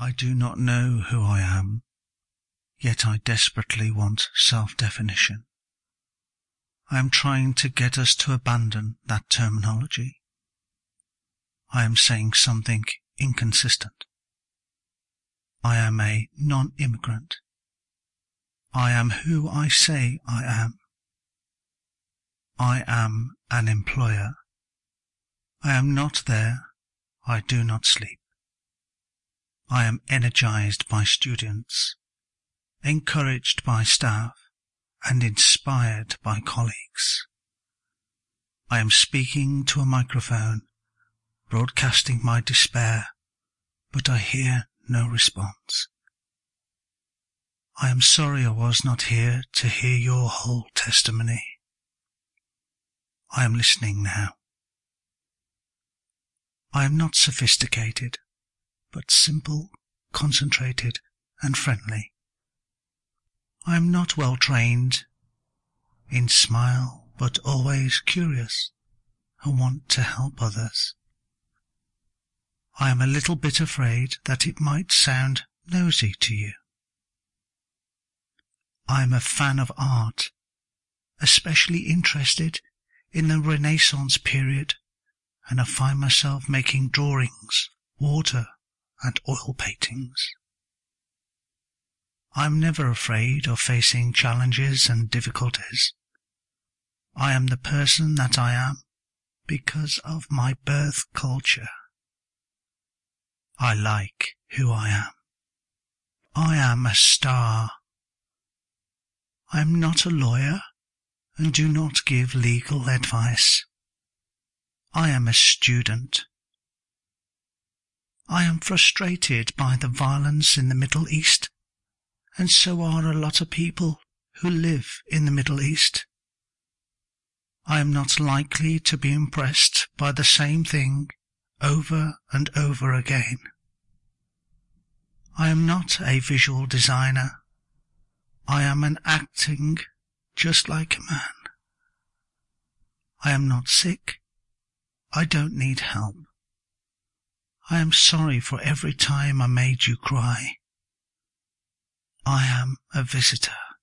I do not know who I am, yet I desperately want self-definition. I am trying to get us to abandon that terminology. I am saying something inconsistent. I am a non-immigrant. I am who I say I am. I am an employer. I am not there. I do not sleep. I am energized by students, encouraged by staff, and inspired by colleagues. I am speaking to a microphone, broadcasting my despair, but I hear no response. I am sorry I was not here to hear your whole testimony. I am listening now. I am not sophisticated, but simple, concentrated, and friendly. I am not well trained in smile, but always curious and want to help others. I am a little bit afraid that it might sound nosy to you. I am a fan of art, especially interested in the Renaissance period, and I find myself making drawings, water and oil paintings. I am never afraid of facing challenges and difficulties. I am the person that I am because of my birth culture. I like who I am. I am a star. I am not a lawyer and do not give legal advice. I am a student. I am frustrated by the violence in the Middle East, and so are a lot of people who live in the Middle East. I am not likely to be impressed by the same thing over and over again. I am not a visual designer. I am an acting just like a man. I am not sick. I don't need help. I am sorry for every time I made you cry. I am a visitor.